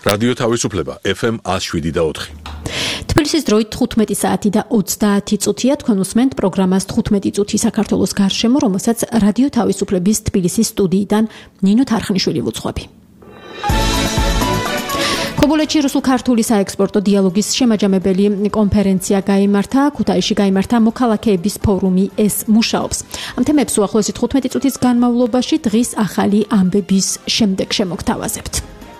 რადიო თავისუფლება FM 107.4. თბილისის დროით 15 საათი და 30 წუთია. თქვენ უსმენთ პროგრამას 15 წუთი საქართველოს გარშემო, რომელსაც რადიო თავისუფლების თბილისის სტუდიიდან ნინო თარხნიშვილი ვუძღვები. ქობულეთში რუსულ-ქართული საექსპორტო დიალოგის შემაჯამებელი კონფერენცია გაიმართა. ქუთაისში გაიმართა მოქალაქეების ფორუმი ეს მუშაობს. ამ თემებს უახლოესი 15 წუთის განმავლობაში დღის ახალი ამბების შემდეგ შემოგთავაზებთ.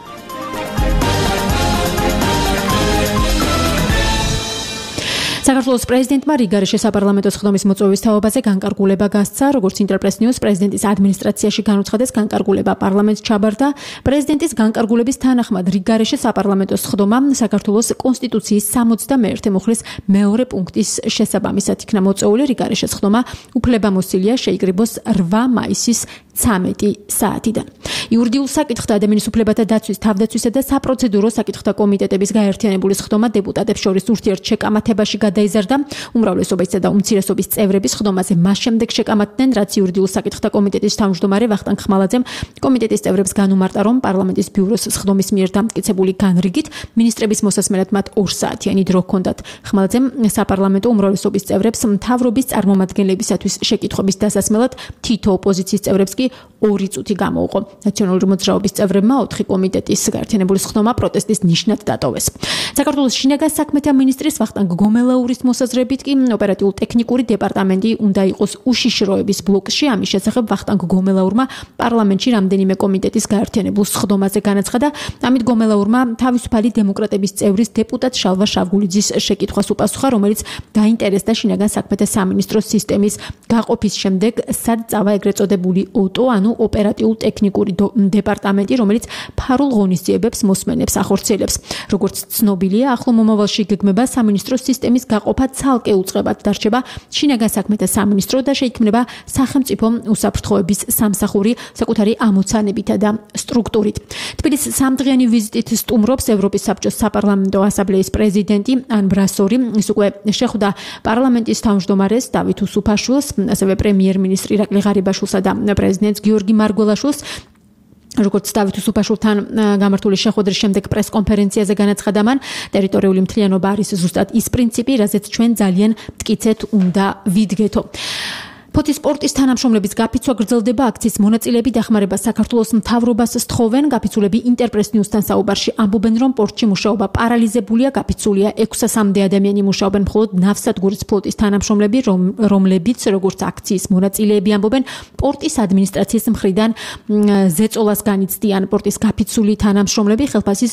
საქართველოს პრეზიდენტმა რიგარეშე საპარლამენტო სხდომის მოწვევის თაობაზე განკარგულება გასცა. როგორც ინტერპრეს ნიუს პრეზიდენტის ადმინისტრაციაში განუცხადეს, განკარგულება პარლამენტს ჩაბარდა. პრეზიდენტის განკარგულების თანახმად რიგარეშე საპარლამენტო სხდომა საქართველოს კონსტიტუციის 61 მუხლის მეორე პუნქტის შესაბამისად იქნა მოწვეული. რიგარეშე სხდომა უფლებამოსილია შეიკრიბოს 8 მაისის 13 საათიდან. იურიდიულ საკითხთა ადამიანის უფლებათა დაცვის, თავდაცვისა და საპროცედურო საკითხთა კომიტეტების გაერთიანებული სხდომა დეპუტატებს შორის ურთიერთშეკამათებაში გადაიზარდა. უმრავლესობისა და უმცირესობის წევრები სხდომაზე მას შემდეგ შეკამათდნენ, რაც იურიდიულ საკითხთა კომიტეტის თავმჯდომარე ვახტანგ ხმალაძემ კომიტეტის წევრებს განუმარტა, რომ პარლამენტის ბიუროს სხდომის მიერ დამტკიცებული განრიგით მინისტრების მოსასმენად მათ 2 საათიანი დრო ჰქონდათ. ხმალაძემ საპარლამენტო უმრავლესობის წევრებს მთავრობის წარმომადგენლებისათვის შეკითხვების დასასმელად თითო ოპოზიციის წევრებს კი 2 წუთი გამოუყო. ნაციონალური მოძრაობის წევრებმა 4 კომიტეტის გაერთიანებული სხდომა პროტესტის ნიშნად დატოვეს. საქართველოს შინაგან საქმეთა მინისტრის ვახტანგ გომელაურის მოსაზრებით კი ოპერატიულ-ტექნიკური დეპარტამენტი უნდა იყოს უშიშროების ბლოკში. ამის შესახებ ვახტანგ გომელაურმა პარლამენტში რამდენიმე კომიტეტის გაერთიანებულ სხდომაზე განაცხადა. ამით გომელაურმა თავისუფალი დემოკრატების წევრის დეპუტატ შალვა შავგულიძის შეკითხვას უპასუხა, რომელიც დაინტერესდა შინაგან საქმეთა სამინისტროს სისტემის გაყოფის შემდეგ, სად წავა ეგრეთ წოდებული ოტო, ანუ ოპერატიულ-ტექნიკური დეპარტამენტი, რომელიც ფარულ ღონისძიებებს მოსმენებს ახორციელებს. როგორც ცნობილია, ახლო მომავალში გეგმება სამინისტროს სისტემის გაყოფა ცალკე უწყებად დარჩება შინაგან საქმეთა სამინისტრო და შეიქმნება სახელმწიფო უსაფრთხოების სამსახური საკუთარი ამოცანებითა და სტრუქტურით. თბილისის 3დღიანი ვიზიტით სტუმრობს ევროპის საბჭოს საპარლამენტო ასამბლეის პრეზიდენტი ან ბრასორი. ის უკვე შეხვდა პარლამენტის თავმჯდომარეს დავით უსუფაშვილს, ასევე პრემიერ-მინისტრი ირაკლი ღარიბაშვილსა და პრეზიდენტს გიორგი მარგველაშვილს. როგორც დავით უსუფაშვილთან გამართული შეხვედრის შემდეგ პრესკონფერენციაზე განაცხადა მან, ტერიტორიული მთლიანობა არის ზუსტად ის პრინციპი, რაზეც ჩვენ ძალიან მტკიცედ უნდა ვიდგეთო. ფოთის სპორტის თანამშრომლების გაფიცვა გრძელდება. აქციის მონაწილეები დახმარება საქართველოს მთავრობას სთხოვენ. გაფიცულები ინტერპრეს ნიუსთან საუბარში ამბობენ, რომ პორტში მუშაობა პარალიზებულია. გაფიცულია 600-მდე ადამიანი მუშაობენ მხოლოდ ნავსადგურის ფლოტის თანამშრომლები, რომლებიც როგორც აქციის მონაწილეები ამბობენ, პორტის ადმინისტრაციის მხრიდან ზეწოლას განიცდიან. პორტის გაფიცული თანამშრომლები ხელფასის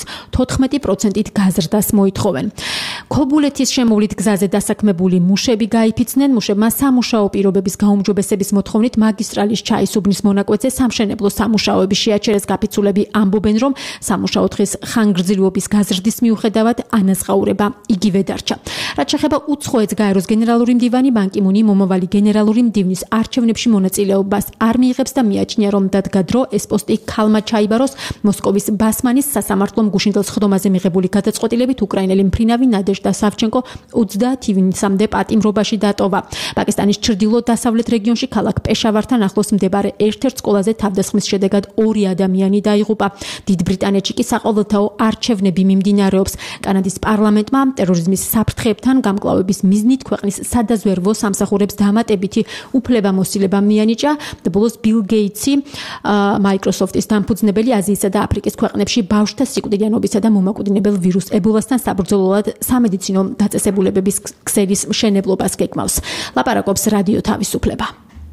14%-ით გაზრდას მოითხოვენ. ქობულეთის შემოვლით გზაზე დასაქმებული მუშები გაიფიცნენ. მუშებმა სამუშაო პირობების გაუმჯობესების მოთხოვნით მაგისტრალის ჩაისუბნის მონაკვეთზე სამშენებლო სამუშაოები შეაჩერეს. გაფიცულები ამბობენ, რომ სამუშაო დღის ხანგრძლივობის გაზრდის მიუხედავად ანაზღაურება იგივე დარჩა. რაც შეეხება უცხოეთს, გაეროს გენერალური მდივანი ბან კი მუნი მომავალი გენერალური მდივნის არჩევნებში მონაწილეობას არ მიიღებს და მიაჩნია, რომ დადგა დრო ეს პოსტი ქალმა ჩაიბაროს. მოსკოვის ბასმანის სასამართლომ გუშინდელ სხდომაზე მიღებული გადაწყვეტილებით უკრაინელი მფრინავი ნადეჟდა სავჩენკო 30 ივნისამდე პატიმრობაში დატოვა. პაკისტანის ჩრდილო-დასავლეთ რეგიონში ქალაქ პეშავართან ახლოს მდებარე ერთ-ერთ სკოლაზე თავდასხმის შედეგად 2 ადამიანი დაიღუპა. დიდ ბრიტანეთში კი საყოველთაო არჩევნები მიმდინარეობს. კანადის პარლამენტმა ტერორიზმის საფრთხეებთან გამკლავების მიზნით ქვეყნის სადაზვერვო სამსახურებს დამატებითი უფლებამოსილება მიანიჭა. ბოლოს ბილ გეიტსი, მაიკროსოფტის დამფუძნებელი, აზიისა და აფრიკის ქვეყნებში ბავშვთა სიკვდილიანობისა და მომაკვდინებელ ვირუს ებოლასთან საბრძოლველად სამედიცინო დაწესებულებების ქსელის მშენებლობას გეგმავს. ლაპარაკობს რადიო თავისუფლება.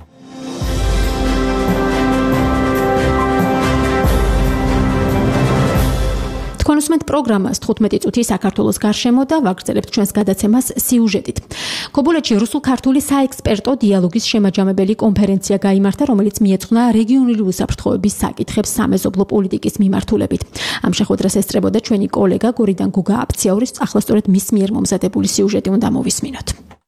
თქვენ უსმენთ პროგრამას 15 წუთი საქართველოს გარშემო და ვაგრძელებთ ჩვენს გადაცემას სიუჟეტით. ქობულეთში რუსულ-ქართული საექსპერტო დიალოგის შემაჯამებელი კონფერენცია გაიმართა, რომელიც მიეძღვნა რეგიონული უსაფრთხოების საკითხებს სამეზობლო პოლიტიკის მიმართულებით. ამ შეხვედრას ესწრებოდა ჩვენი კოლეგა გორიდან გუგა აფციაურის, ახლა სწორედ მის მიერ მომზადებული სიუჟეტი უნდა მოვისმინოთ.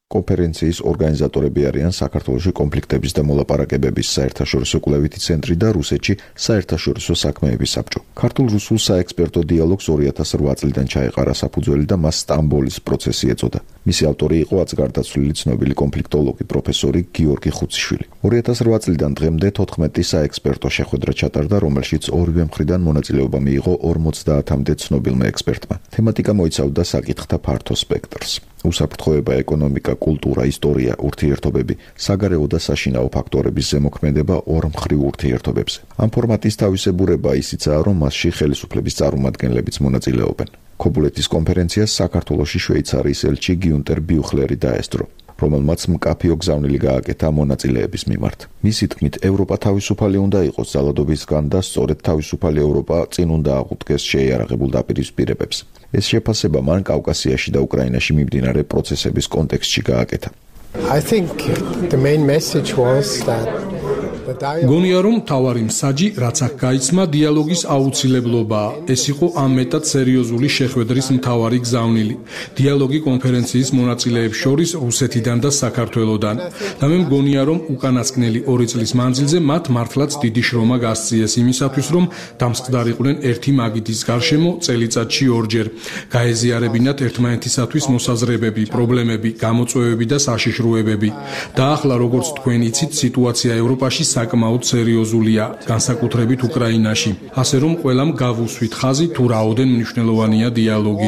კონფერენციის ორგანიზატორები არიან საქართველოში კონფლიქტების და მოლაპარაკებების საერთაშორისო კვლევითი ცენტრი და რუსეთში საერთაშორისო საქმეების საბჭო. ქართულ-რუსულ საექსპერტო დიალოგს 2008 წლიდან ჩაეყარა საფუძველი და მას სტამბოლის პროცესი ეწოდა. მისი ავტორი იყო აწ-გარდაცვლილი ცნობილი კონფლიქტოლოგი პროფესორი გიორგი ხუციშვილი. 2008 წლიდან დღემდე 14 საექსპერტო შეხვედრა ჩატარდა, რომელშიც ორივე მხრიდან მონაწილეობა მიიღო 50-მდე ცნობილმა ექსპერტმა. თემატიკა მოიცავდა საკითხთა ფართო სპექტრს. უსაფრთხოება, ეკონომიკა, კულტურა, ისტორია, ურთიერთობები, საგარეო და საშინაო ფაქტორების ზემოქმედება ორმხრივ ურთიერთობებზე. ამ ფორმატის თავისებურება ისიცაა, რომ მასში ხელისუფლების წარმომადგენლებიც მონაწილეობენ. ქობულეთის კონფერენციას საქართველოში შვეიცარიის ელჩი გიუნტერ ბიუხლერი დაესწრო, რომელმაც მკაფიო გზავნილი გააკეთა მონაწილეების მიმართ. მისი თქმით, ევროპა თავისუფალი უნდა იყოს ძალადობისგან და სწორედ თავისუფალი ევროპა წინ უნდა აღუდგეს შეიარაღებულ დაპირისპირებებს. ეს შეფასება მან კავკასიაში და უკრაინაში მიმდინარე პროცესების კონტექსტში გააკეთა. I think the main message was that გონია რომ მთავარი მსაჯი რაც აქ გაიცმა დიალოგის აუცილებლობაა. ეს იყო ამ მეტად სერიოზული შეხვედრის მთავარი გზავნილი. დიალოგი კონფერენციის მონაწილეებს შორის რუსეთიდან და საქართველოდან. და მე მგონია რომ უკანასკნელი 2 წლის მანძილზე მათ მართლაც დიდი შრომა გასწიეს იმისათვის რომ დამსხდარიყვნენ ერთი მაგიდის გარშემო წელიწადში 2-ჯერ. გაეზიარებინათ ერთმანეთისათვის მოსაზრებები, პრობლემები, გამოწვევები და საშიშროებები. და ახლა როგორც თქვენ იცით, სიტუაცია ევროპაში საკმაოდ სერიოზულია, განსაკუთრებით უკრაინაში. ასე რომ ყველამ გავუსვით ხაზი თუ რაოდენ მნიშვნელოვანია დიალოგი.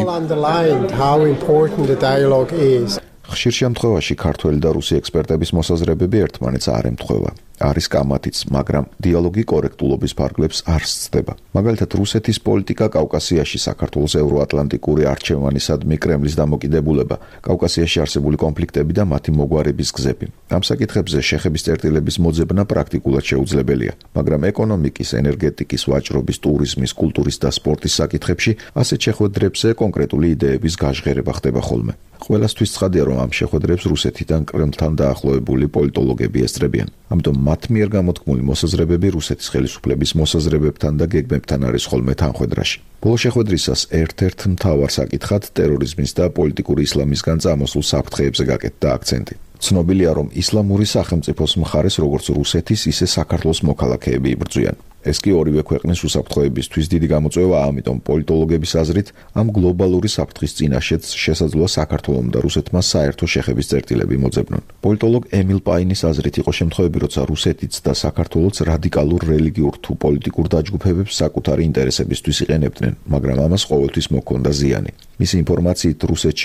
ხშირ შემთხვევაში ქართველი და რუსი ექსპერტების მოსაზრებები ერთმანეთს არ ემთხვევა. არის კამათიც, მაგრამ დიალოგი კორექტულობის ფარგლებს არ სცდება. მაგალითად, რუსეთის პოლიტიკა კავკასიაში, საქართველოს ევროატლანტიკური არჩევანისადმი კრემლის დამოკიდებულება, კავკასიაში არსებული კონფლიქტები და მათი მოგვარების გზები. ამ საკითხებზე შეხების წერტილების მოძებნა პრაქტიკულად შეუძლებელია, მაგრამ ეკონომიკის, ენერგეტიკის, ვაჭრობის, ტურიზმის, კულტურის და სპორტის საკითხებში ასეთ შეხვედრებზე კონკრეტული იდეების გაჟღერება ხდება ხოლმე. ყველასთვის ცხადია, რომ ამ შეხვედრებს რუსეთიდან კრემლთან დაახლოებული პოლიტოლოგები ესწრებიან. ამიტომ მათ მიერ გამოთქმული მოსაზრებები რუსეთის ხელისუფლების მოსაზრებებთან და გეგმებთან არის ხოლმე თანხვედრაში. ბოლო შეხვედრისას ერთ-ერთ მთავარ საკითხად ტერორიზმის და პოლიტიკური ისლამისგან წამოსულ საფრთხეებზე გაკეთდა აქცენტი. ცნობილია, რომ ისლამური სახელმწიფოს მხარეს როგორც რუსეთის, ისე საქართველოს მოქალაქეები იბრძვიან. ეს კი ორივე ქვეყნის უსაფრთხოებისთვის დიდი გამოწვევაა, ამიტომ პოლიტოლოგების აზრით, ამ გლობალური საფრთხის წინაშეც შესაძლოა საქართველომ და რუსეთმა საერთო შეხების წერტილები მოძებნონ. პოლიტოლოგ ემილ პაინის აზრით იყო შემთხვევები, როცა რუსეთიც და საქართველოც რადიკალურ რელიგიურ თუ პოლიტიკურ დაჯგუფებებს საკუთარი ინტერესებისთვის იყენებდნენ, მაგრამ ამას ყოველთვის მოჰქონდა ზიანი. მისი ინფორმაციით, რუსეთში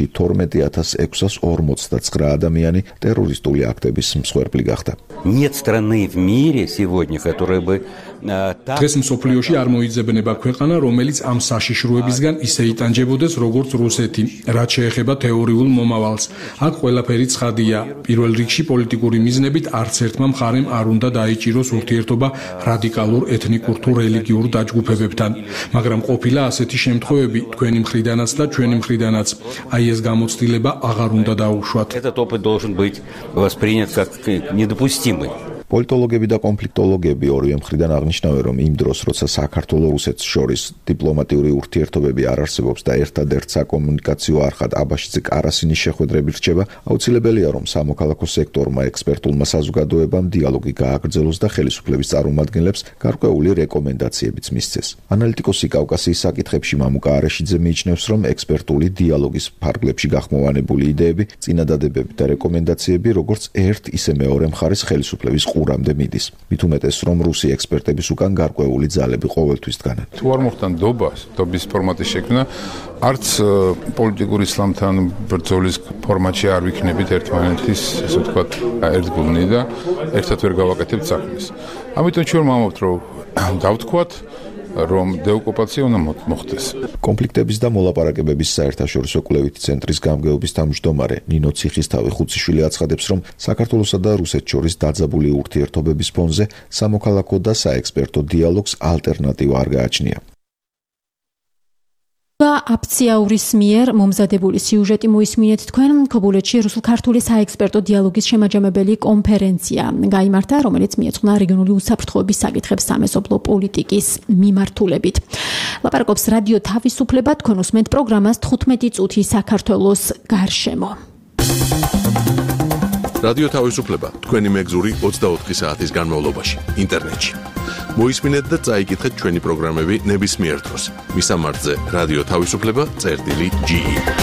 12649 ადამიანი ტერორისტული აქტების მსხვერპლი გახდა. Нет страны в мире сегодня, которая бы დღეს მსოფლიოში არ მოიძებნება ქვეყანა, რომელიც ამ საშიშროებისგან ისე იტანჯებოდეს, როგორც რუსეთი, რაც შეეხება თეორიულ მომავალს. აქ ყველაფერი ცხადია. პირველ რიგში პოლიტიკური მიზნებით არც ერთმა მხარემ არ უნდა დაიჭიროს ურთიერთობა რადიკალურ ეთნიკურ თუ რელიგიურ დაჯგუფებებთან. მაგრამ ყოფილა ასეთი შემთხვევები თქვენი მხრიდანაც და ჩვენი მხრიდანაც. აი ეს გამოცდილება აღარ უნდა დაუშვათ. Этот опыт должен быть воспринят как недопустимый. პოლიტოლოგები და კონფლიქტოლოგები ორივე მხრიდან აღნიშნავენ, რომ იმ დროს, როცა საქართველოს რუსეთს შორის დიპლომატიური ურთიერთობები არ არსებობს და ერთადერთ საკომუნიკაციო არხად აბაშიძე კარასინის შეხვედრები რჩება, აუცილებელია, რომ სამოქალაქო სექტორმა, ექსპერტულმა საზოგადოებამ დიალოგი გააგრძელოს და ხელისუფლების წარმომადგენლებს გარკვეული რეკომენდაციებიც მისცეს. ანალიტიკოსი კავკასიის საკითხებში მამუკა არეშიძე მიიჩნევს, რომ ექსპერტული დიალოგის ფარგლებში გახმოვანებული იდეები, წინადადებები და რეკომენდაციები, როგორც ერთ, ისე მეორე მხარის ხელისუფლების ყურამდე მიდის. მით უმეტეს, რომ რუსი ექსპერტების უკან გარკვეული ძალები ყოველთვის დგანან. თუ არ მოხდა ნდობის ფორმატის შექმნა, არც პოლიტიკური ისლამთან ბრძოლის ფორმატში არ ვიქნებით ერთმანეთის, ესე ვთქვათ, ერთგულნი და ერთად ვერ გავაკეთებთ საქმეს. ამიტომ ჩვენ ვამბობთ, რომ დავთქვათ, რომ დეოკუპაცია უნდა მოხდეს. კონფლიქტების და მოლაპარაკებების საერთაშორისო კვლევითი ცენტრის გამგეობის თავმჯდომარე ნინო ციხისთავი ხუციშვილი აცხადებს, რომ საქართველოსა და რუსეთს შორის დაძაბული ურთიერთობების ფონზე სამოქალაქო და საექსპერტო დიალოგს ალტერნატივა არ გააჩნია. აფციაურის მიერ მომზადებული სიუჟეტი მოისმინეთ თქვენ. ქობულეთში რუსულ-ქართული საექსპერტო დიალოგის შემაჯამებელი კონფერენცია გაიმართა, რომელიც მიეძღვნა რეგიონული უსაფრთხოების საკითხებს სამეზობლო პოლიტიკის მიმართულებით. ლაპარაკობს რადიო თავისუფლება, თქვენ უსმენთ პროგრამას 15 წუთი საქართველოს გარშემო. რადიო თავისუფლება თქვენი მეგზური 24 საათის განმავლობაში ინტერნეტში. მოისმინეთ და წაიკითხეთ ჩვენი პროგრამები ნებისმიერ დროს. მისამართზე რადიო თავისუფლება.ge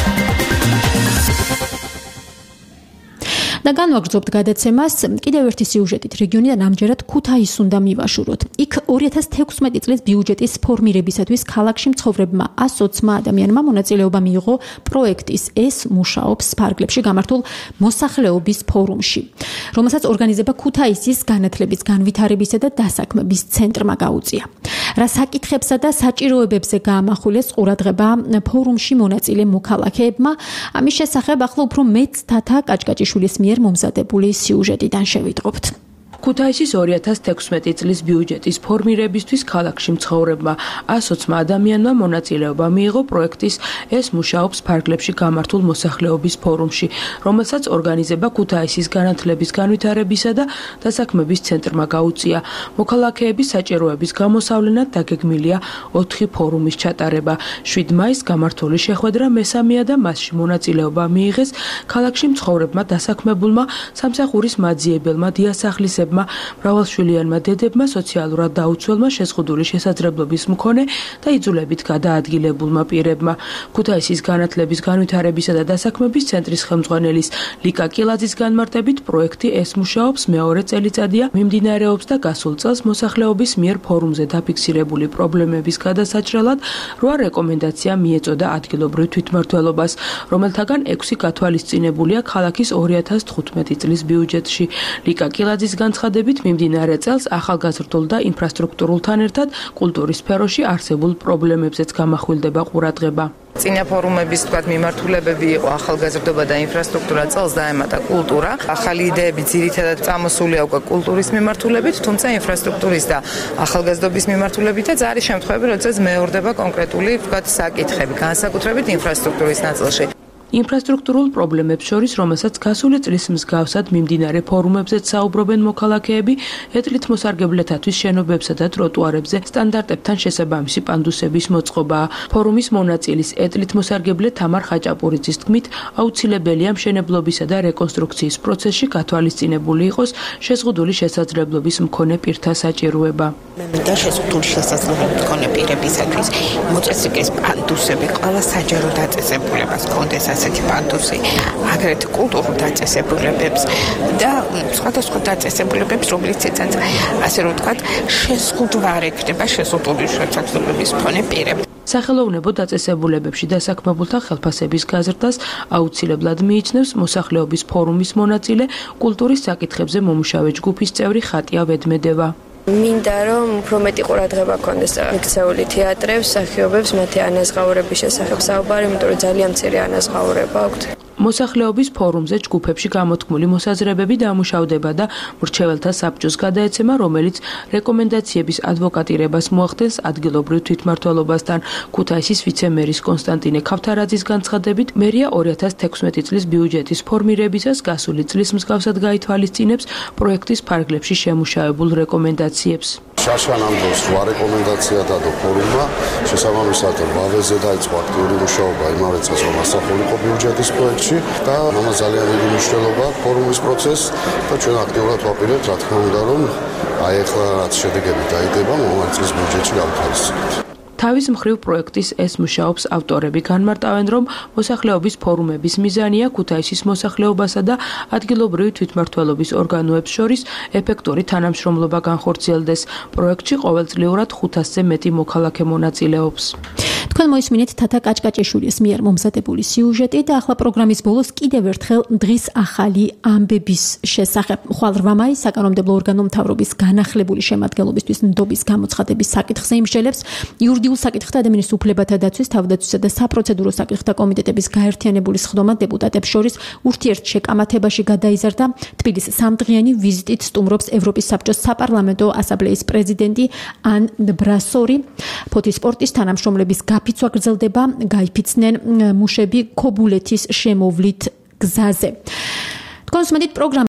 და განვაგრძობთ გადაცემას კიდევ ერთი სიუჟეტით რეგიონიდან ამჯერად ქუთაისს უნდა მივაშუროთ. იქ 2016 წლის ბიუჯეტის ფორმირებისათვის ქალაქში მცხოვრებმა 120 ადამიანმა მონაწილეობა მიიღო პროექტის ეს მუშაობს ფარგლებში გამართულ მოსახლეობის ფორუმში, რომელსაც ორგანიზება ქუთაისის განათლების, განვითარებისა და დასაქმების ცენტრმა გაუწია. რა საკითხებსა და საჭიროებებზე გაამახვილეს ყურადღება ფორუმში მონაწილე მოქალაქეებმა, ამის შესახებ ახლა უფრო მეც თათა კაჭკაჭიშვილის მიერ მომზადებული სიუჟეტიდან შევიტყობთ. ქუთაისის 2016 წლის ბიუჯეტის ფორმირებისთვის ქალაქში მცხოვრებმა 120 ადამიანმა მონაწილეობა მიიღო პროექტის ეს მუშაობს ფარგლებში გამართულ მოსახლეობის ფორუმში, რომელსაც ორგანიზება ქუთაისის განათლების, განვითარებისა და დასაქმების ცენტრმა გაუწია. მოქალაქეების საჭიროების გამოსავლენად დაგეგმილია 4 ფორუმის ჩატარება. 7 მაისს გამართული შეხვედრა მესამეა და მასში მონაწილეობა მიიღეს ქალაქში მცხოვრებმა დასაქმებულმა, სამსახურის მაძიებელმა, დიასახლისებმა, მრავალშვილიანმა დედებმა, სოციალურად დაუცველმა, შეზღუდული შესაძლებლობის მქონე და იძულებით გადაადგილებულმა პირებმა. ქუთაისის განათლების, განვითარებისა და დასაქმების ცენტრის ხელმძღვანელის ლიკა კილაძის განმარტებით პროექტი ეს მუშაობს მეორე წელიწადია მიმდინარეობს და გასულ წელს მოსახლეობის მიერ ფორუმზე დაფიქსირებული პრობლემების გადასაჭრელად 8 რეკომენდაცია მიეწოდა ადგილობრივ თვითმმართველობას, რომელთაგან 6 გათვალისწინებულია ქალაქის 2015 წლის ბიუჯეტში. ლიკა კილაძის განცხადებით მიმდინარე წელს ახალგაზრდულ და ინფრასტრუქტურულთან ერთად კულტურის სფეროში არსებულ პრობლემებზეც გამახვილდება ყურადღება. წინა ფორუმების მიმართულებები იყო ახალგაზრდობა და ინფრასტრუქტურა, წელს დაემატა კულტურა. ახალი იდეები ძირითადად წამოსულია უკვე კულტურის მიმართულებით, თუმცა ინფრასტრუქტურის და ახალგაზრდობის მიმართულებითაც არის შემთხვევები, როდესაც მეორდება კონკრეტული საკითხები, განსაკუთრებით ინფრასტრუქტურის ნაწილში. ინფრასტრუქტურულ პრობლემებს შორის, რომელსაც გასული წლის მსგავსად მიმდინარე ფორუმებზეც საუბრობენ მოქალაქეები, ეტლით მოსარგებლეთათვის შენობებსა და ტროტუარებზე სტანდარტებთან შესაბამისი პანდუსების მოწყობაა. ფორუმის მონაწილის ეტლით მოსარგებლე თამარ ხაჭაპურიძის თქმით, აუცილებელია მშენებლობისა და რეკონსტრუქციის პროცესში გათვალისწინებული იყოს შეზღუდული შესაძლებლობის მქონე პირთა საჭიროება. და შეზღუდული შესაძლებლობის მქონე პირებისათვის მოწესრიგეს პანდუსები, ყველა საჯარო დაწესებულებას კონდეს ასეთი პანდუსი, აგრეთვე კულტურულ დაწესებულებებს და სხვადასხვა დაწესებულებებს, რომელიც ეცათ, ასე რომ ვთქვათ, შეზღუდვა არ ექნება შეზღუდული შესაძლებლობის მქონე პირებს. სახელოვნებო დაწესებულებებში დასაქმებულთა ხელფასების გაზრდას აუცილებლად მიიჩნევს მოსახლეობის ფორუმის მონაწილე, კულტურის საკითხებზე მომუშავე ჯგუფის წევრი ხატია ვედმედევა. მინდა რომ უფრო მეტი ყურადღება ქონდეს მიქცეული თეატრებს, მსახიობებს, მათი ანაზღაურების შესახებ საუბარი, იმიტომ რომ ძალიან მცირე ანაზღაურება აქვთ. მოსახლეობის ფორუმზე ჯგუფებში გამოთქმული მოსაზრებები დამუშავდება და მრჩეველთა საბჭოს გადაეცემა, რომელიც რეკომენდაციების ადვოკატირებას მოახდენს ადგილობრივ თვითმმართველობასთან. ქუთაისის ვიცე-მერის კონსტანტინე ქავთარაძის განცხადებით, მერია 2016 წლის ბიუჯეტის ფორმირებისას გასული წლის მსგავსად გაითვალისწინებს პროექტის ფარგლებში შემუშავებულ რეკომენდაციებს. შაშანამ დროს 8 რეკომენდაცია დადო ფორუმმა, შესაბამისად ვავეზე დაიწყო აქტიური მუშაობა იმავე წელს, რომ ასახულიყო ბიუჯეტის პროექტში და ამას ძალიან დიდი მნიშვნელობა აქვს ფორუმის პროცესს და ჩვენ აქტიურად ვაპირებთ, რა თქმა უნდა, რომ აი ახლა რაც შედეგები დაიდება, მომავალ წლის ბიუჯეტში გავთავისუფლოთ. თავის მხრივ პროექტის ეს მუშაობს ავტორები განმარტავენ, რომ მოსახლეობის ფორუმების მიზანია ქუთაისის მოსახლეობასა და ადგილობრივი თვითმმართველობის ორგანოებს შორის ეფექტური თანამშრომლობა განხორციელდეს. პროექტში ყოველწლიურად 500-ზე მეტი მოქალაქე მონაწილეობს. თქვენ მოისმინეთ თათა კაჭკაჭიშვილის მიერ მომზადებული სიუჟეტი და ახლა პროგრამის ბოლოს კიდევ ერთხელ დღის ახალი ამბების შესახებ. ხვალ 8 მაისს საკანონმდებლო ორგანო მთავრობის განახლებული შემადგენლობისთვის ნდობის გამოცხადების საკითხზე იმსჯელებს. იურიდიულ საკითხთა ადამიანის უფლებათა დაცვის, თავდაცვისა და საპროცედურო საკითხთა კომიტეტების გაერთიანებული სხდომა დეპუტატებს შორის ურთიერთშეკამათებაში გადაიზარდა. თბილისის 3 დღიანი ვიზიტით სტუმრობს ევროპის საბჭოს საპარლამენტო ასამბლეის პრეზიდენტი ან ბრასორი. ფოთის სპორტის თანამშრომლების გაფიცვა გრძელდება, გაიფიცნენ მუშები ქობულეთის შემოვლით გზაზე. თქვენ უსმენთ პროგრამას